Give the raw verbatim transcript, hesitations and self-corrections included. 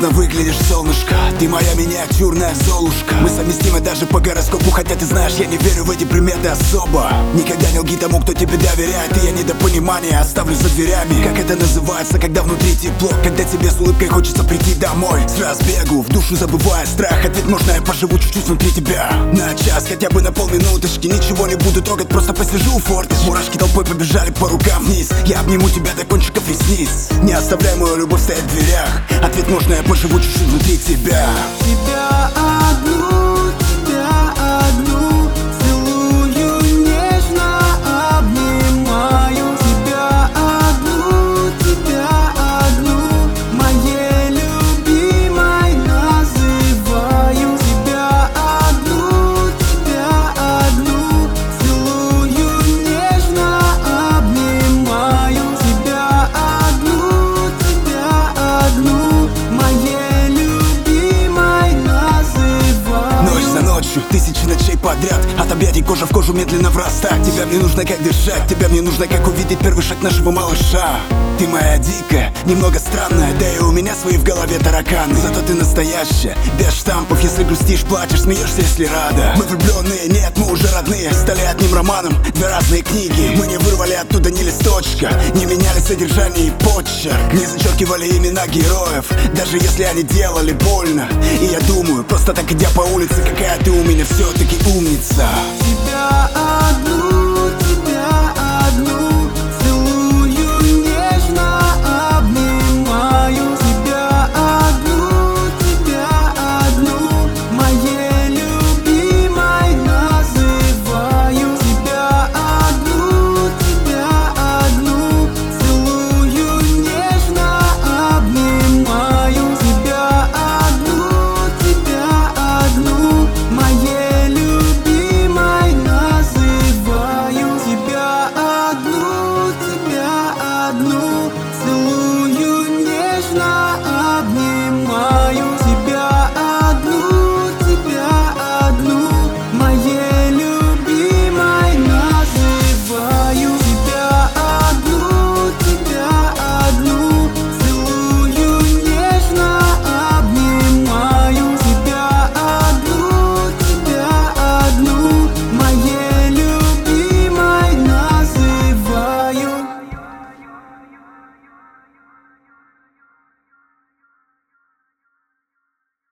Безумно выглядишь, солнышко, ты моя миниатюрная золушка. Мы совместимы даже по гороскопу, хотя ты знаешь, я не верю в эти приметы особо. Никогда не лги тому, кто тебе доверяет, и я недопонимание оставлю за дверями. Как это называется, когда внутри тепло, когда тебе с улыбкой хочется прийти домой. С разбегу, в душу забывая страх, ответ можно я поживу чуть-чуть внутри тебя. На час, хотя бы на полминуточки, ничего не буду трогать, просто посижу у форточки. Мурашки толпой побежали по рукам вниз, я обниму тебя до кончиков ресниц. Не оставляй мою любовь стоять в дверях, ответ можно я поживу чуть-чуть внутри тебя. Тебя одну, тебя одну целую, нежно обнимаю. Тебя одну, тебя одну моей любимой называю. Тебя одну, тебя одну целую, нежно обнимаю. Тебя одну, тебя одну моей любимой называю. Ночь за ночью, тысячи ночей подряд, от объятий кожа в кожу медленно врастать. Тебя мне нужно как дышать, тебя мне нужно как увидеть первый шаг нашего малыша. Ты моя дикая, немного странная, да и у меня свои в голове тараканы. Зато ты настоящая, без штампов, если грустишь, плачешь, смеешься, если рада. Мы влюбленные, нет, мы уже родные, стали одним романом, две разные книги. Мы не вырвали оттуда ни листочка, не меняли содержание и почерк, не зачеркивали имена героев, даже если они делали больно. И я думаю, просто так идя по улице, какая ты у меня все-таки умница. Тебя одну